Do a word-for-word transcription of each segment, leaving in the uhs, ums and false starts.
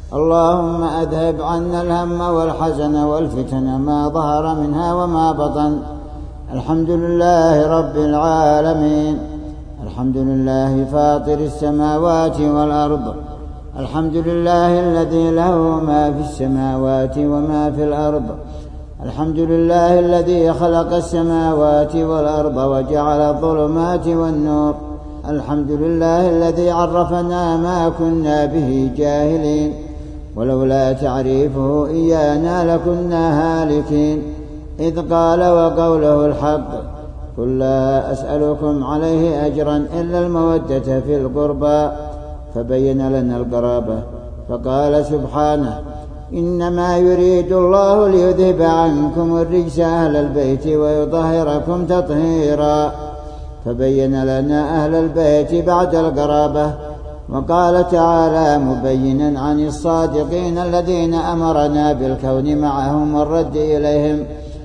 اللهم أذهب عنا الهم والحزن والفتن ما ظهر منها وما بطن. الحمد لله رب العالمين، الحمد لله فاطر السماوات والأرض، الحمد لله الذي له ما في السماوات وما في الأرض، الحمد لله الذي خلق السماوات والأرض وجعل الظلمات والنور، الحمد لله الذي عرفنا ما كنا به جاهلين، ولولا تعريفه إيانا لكنا هالكين، إذ قال وقوله الحق: قل لا أسألكم عليه أجرا إلا المودة في القربى، فبين لنا القرابة فقال سبحانه: إنما يريد الله ليذهب عنكم الرجس أهل البيت ويطهركم تطهيرا، فبين لنا أهل البيت بعد القرابة. وقال تعالى مبينا عن الصادقين الذين أمرنا بالكون معهم والرد إليهم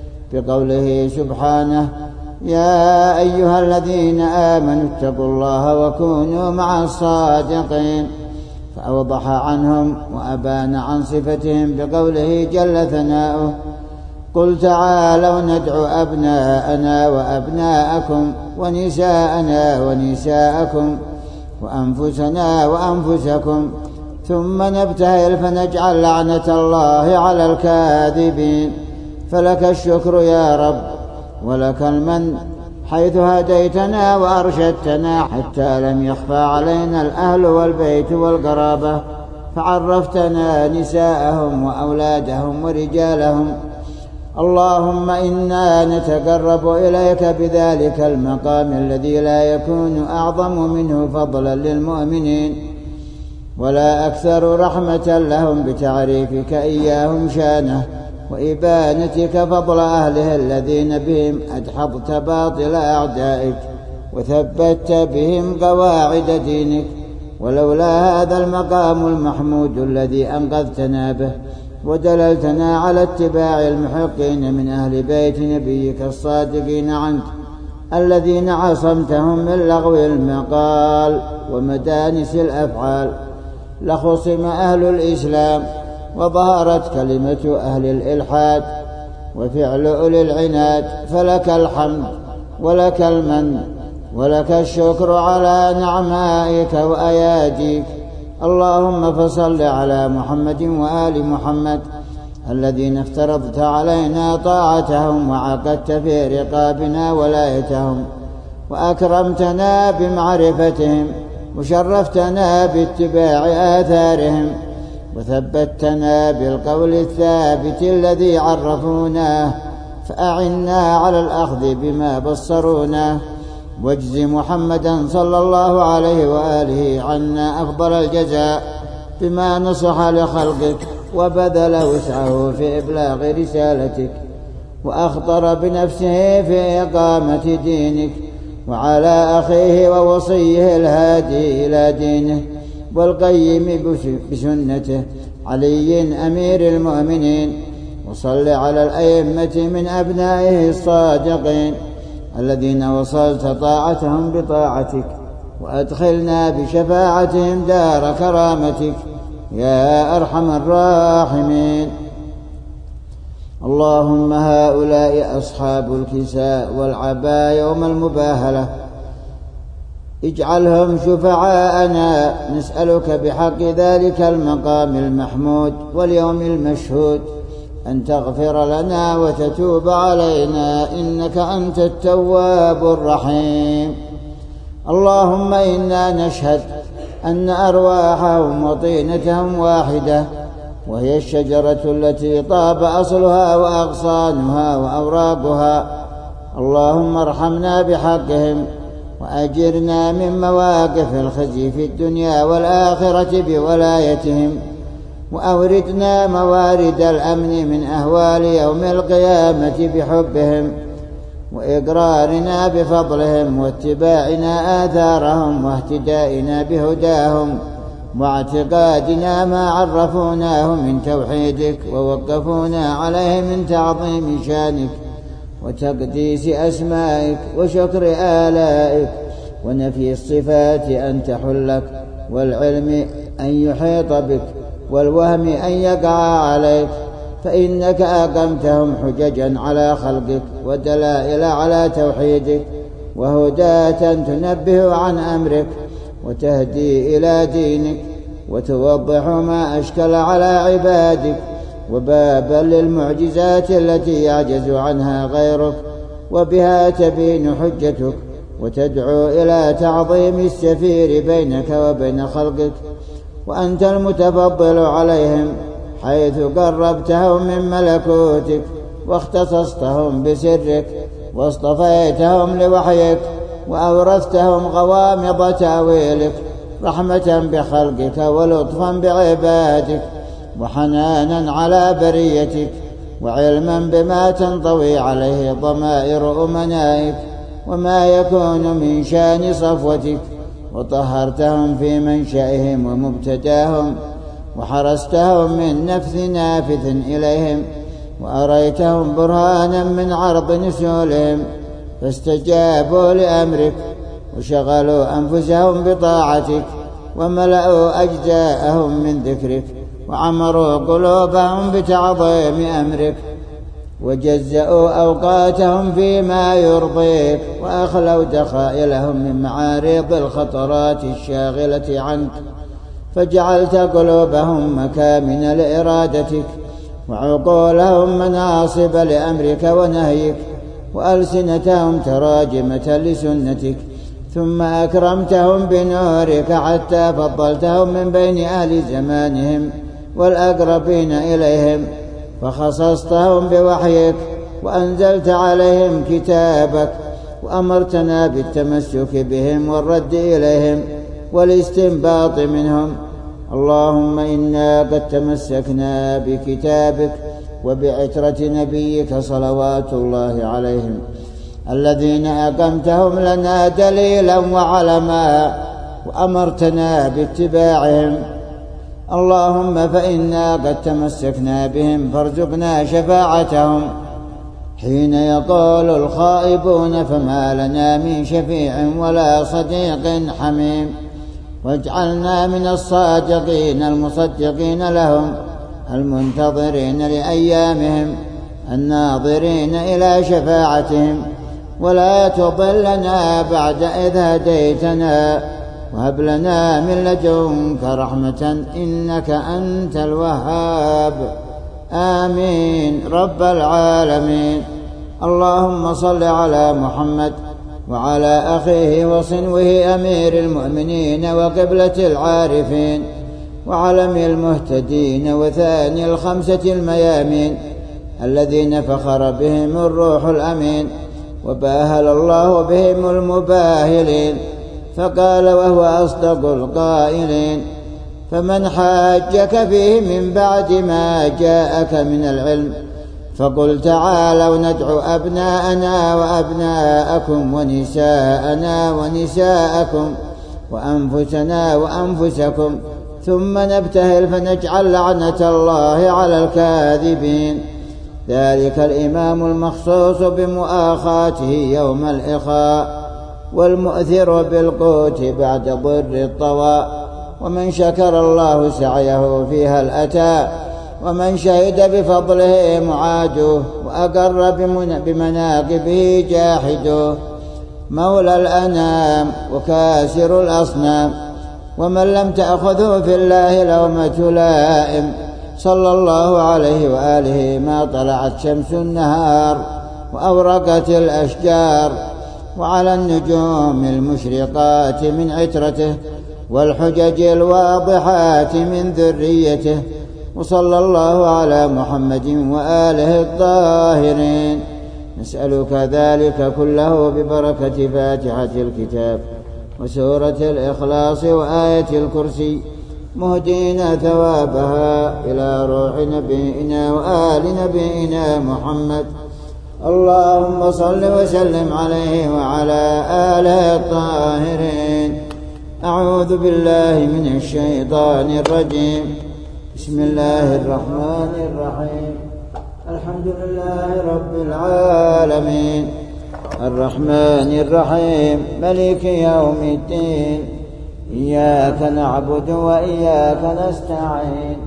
بقوله سبحانه: يا أيها الذين آمنوا اتقوا الله وكونوا مع الصادقين، فأوضح عنهم وأبان عن صفتهم بقوله جل ثناؤه: قل تعالوا ندعو أبناءنا وأبناءكم ونساءنا ونساءكم وأنفسنا وأنفسكم ثم نبتهل فنجعل لعنة الله على الكاذبين. فلك الشكر يا رب ولك المن، حيث هديتنا وأرشدتنا حتى لم يخفى علينا الأهل والبيت والقرابة، فعرفتنا نساءهم وأولادهم ورجالهم. اللهم إنا نتقرب إليك بذلك المقام الذي لا يكون أعظم منه فضلا للمؤمنين ولا أكثر رحمة لهم بتعريفك إياهم شانه وإبانتك فضل أهله الذين بهم أدحضت باطل أعدائك وثبت بهم قواعد دينك. ولولا هذا المقام المحمود الذي أنقذتنا به ودللتنا على اتباع المحقين من أهل بيت نبيك الصادقين عنك الذين عصمتهم من لغو المقال ومدانس الأفعال، لخصم أهل الإسلام وظهرت كلمة أهل الإلحاد وفعل أولي العناد. فلك الحمد ولك المن ولك الشكر على نعمائك وأياديك. اللهم فصل على محمد وآل محمد الذين افترضت علينا طاعتهم وعقدت في رقابنا ولايتهم وأكرمتنا بمعرفتهم وشرفتنا باتباع آثارهم وثبتنا بالقول الثابت الذي عرفوناه، فأعنا على الأخذ بما بصرونا. واجز محمدا صلى الله عليه وآله عنا أفضل الجزاء بما نصح لخلقك وبذل وسعه في إبلاغ رسالتك وأخطر بنفسه في إقامة دينك، وعلى أخيه ووصيه الهادي إلى دينه والقيم بسنته علي أمير المؤمنين. وصل على الأئمة من أبنائه الصادقين الذين وصلت طاعتهم بطاعتك، وأدخلنا بشفاعتهم دار كرامتك يا أرحم الراحمين. اللهم هؤلاء أصحاب الكساء والعباء يوم المباهلة اجعلهم شفعاءنا، نسألك بحق ذلك المقام المحمود واليوم المشهود أن تغفر لنا وتتوب علينا إنك أنت التواب الرحيم. اللهم إنا نشهد أن أرواحهم وطينتهم واحدة، وهي الشجرة التي طاب أصلها وأغصانها وأوراقها. اللهم ارحمنا بحقهم وأجرنا من مواقف الخزي في الدنيا والآخرة بولايتهم، وأوردنا موارد الأمن من أهوال يوم القيامة بحبهم وإقرارنا بفضلهم واتباعنا آثارهم واهتدائنا بهداهم واعتقادنا ما عرفوناه من توحيدك ووقفونا عليه من تعظيم شانك وتقديس أسمائك وشكر آلائك ونفي الصفات أن تحلك والعلم أن يحيط بك والوهم أن يقع عليك، فإنك أقمتهم حججا على خلقك ودلائل على توحيدك وهداة تنبه عن أمرك وتهدي إلى دينك وتوضح ما أشكل على عبادك، وبابا للمعجزات التي يعجز عنها غيرك، وبها تبين حجتك وتدعو إلى تعظيم السفير بينك وبين خلقك. وأنت المتفضل عليهم حيث قربتهم من ملكوتك واختصصتهم بسرك واصطفيتهم لوحيك وأورثتهم غوامض تأويلك، رحمة بخلقك ولطفا بعبادك وحنانا على بريتك وعلما بما تنطوي عليه ضمائر أمنائك وما يكون من شان صفوتك، وطهرتهم في منشأهم ومبتداهم وحرستهم من نفث نافث إليهم، وأريتهم برهانا من عرض نسولهم فاستجابوا لأمرك وشغلوا أنفسهم بطاعتك وملأوا أجزاءهم من ذكرك وعمروا قلوبهم بتعظيم أمرك وجزأوا أوقاتهم فيما يرضيك وأخلوا دخائلهم من معارض الخطرات الشاغلة عنك، فجعلت قلوبهم مكامن لإرادتك وعقولهم مناصب لأمرك ونهيك وألسنتهم تراجمة لسنتك، ثم أكرمتهم بنورك حتى فضلتهم من بين أهل زمانهم والأقربين إليهم، فخصصتهم بوحيك وأنزلت عليهم كتابك وأمرتنا بالتمسك بهم والرد إليهم والاستنباط منهم. اللهم إنا قد تمسكنا بكتابك وبعترة نبيك صلوات الله عليهم الذين أقمتهم لنا دليلا وعلما وأمرتنا باتباعهم. اللهم فإنا قد تمسكنا بهم فارزقنا شفاعتهم حين يقول الخائبون فما لنا من شفيع ولا صديق حميم، واجعلنا من الصادقين المصدقين لهم المنتظرين لأيامهم الناظرين إلى شفاعتهم، ولا تضلنا بعد إذ هديتنا وهب لنا من لدنك رحمة إنك أنت الوهاب. آمين رب العالمين. اللهم صل على محمد وعلى أخيه وصنوه أمير المؤمنين وقبلة العارفين وعلم المهتدين وثاني الخمسة الميامين الذين فخر بهم الروح الأمين وباهل الله بهم المباهلين، فقال وهو أصدق القائلين: فمن حاجك فيه من بعد ما جاءك من العلم فقل تعالوا ندعو أبناءنا وأبناءكم ونساءنا ونساءكم وأنفسنا وأنفسكم ثم نبتهل فنجعل لعنة الله على الكاذبين. ذلك الإمام المخصوص بمؤاخاته يوم الإخاء والمؤثر بالقوت بعد ضر الطواء، ومن شكر الله سعيه فيها الأتى، ومن شهد بفضله معادوه وأقر بمناقبه جاحدوه، مولى الأنام وكاسر الأصنام، ومن لم تأخذه في الله لومة لائم، صلى الله عليه وآله ما طلعت شمس النهار وأورقت الأشجار، وعلى النجوم المشرقات من عترته والحجج الواضحات من ذريته، وصلى الله على محمد وآله الطاهرين. نسألك ذلك كله ببركة فاتحة الكتاب وسورة الإخلاص وآية الكرسي، مهدينا ثوابها إلى روح نبينا وآل نبينا محمد. اللهم صل وسلم عليه وعلى آله الطاهرين. أعوذ بالله من الشيطان الرجيم. بسم الله الرحمن الرحيم. الحمد لله رب العالمين الرحمن الرحيم ملك يوم الدين. إياك نعبد وإياك نستعين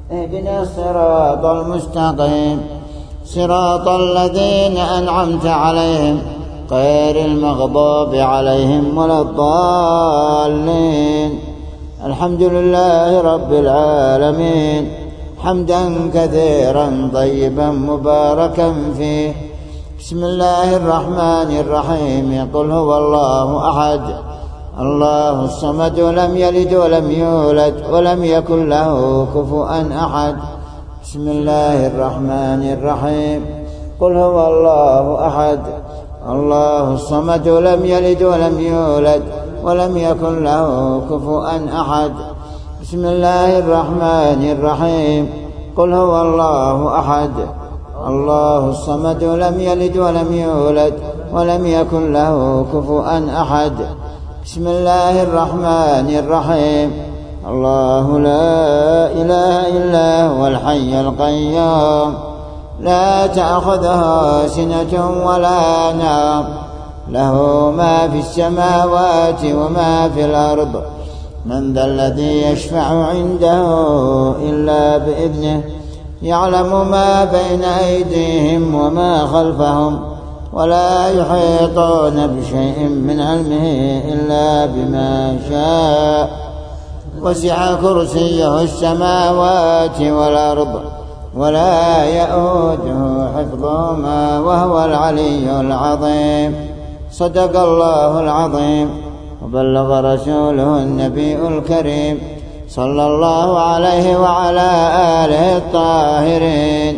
اهدنا الصراط المستقيم صراط الذين أنعمت عليهم غير المغضوب عليهم ولا الضالين. الحمد لله رب العالمين حمدا كثيرا طيبا مباركا فيه. بسم الله الرحمن الرحيم. قل هو الله أحد الله الصمد لم يلد ولم يولد ولم يكن له كفوا أحد. بسم الله الرحمن الرحيم. قل هو الله أحد الله الصمد لم يلد ولم يولد ولم يكن له كفوا أحد. بسم الله الرحمن الرحيم. قل هو الله أحد الله الصمد لم يلد ولم يولد ولم يكن له كفوا أحد. بسم الله الرحمن الرحيم. الله لا إله إلا هو الحي القيوم لا تأخذه سنة ولا نوم له ما في السماوات وما في الأرض من ذا الذي يشفع عنده إلا بإذنه يعلم ما بين أيديهم وما خلفهم ولا يحيطون بشيء من علمه إلا بما شاء وسع كرسيه السماوات والأرض ولا يؤوده حفظهما وهو العلي العظيم. صدق الله العظيم وبلغ رسوله النبي الكريم صلى الله عليه وعلى آله الطاهرين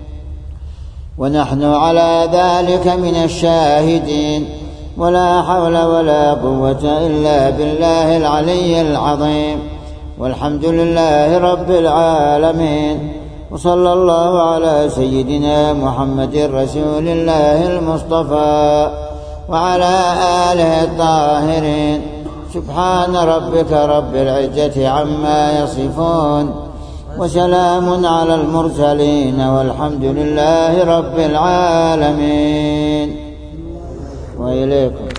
ونحن على ذلك من الشاهدين ولا حول ولا قوة إلا بالله العلي العظيم. والحمد لله رب العالمين وصلى الله على سيدنا محمد رسول الله المصطفى وعلى آله الطاهرين. سبحان ربك رب العزة عما يصفون وسلام على المرسلين والحمد لله رب العالمين. وإليكم.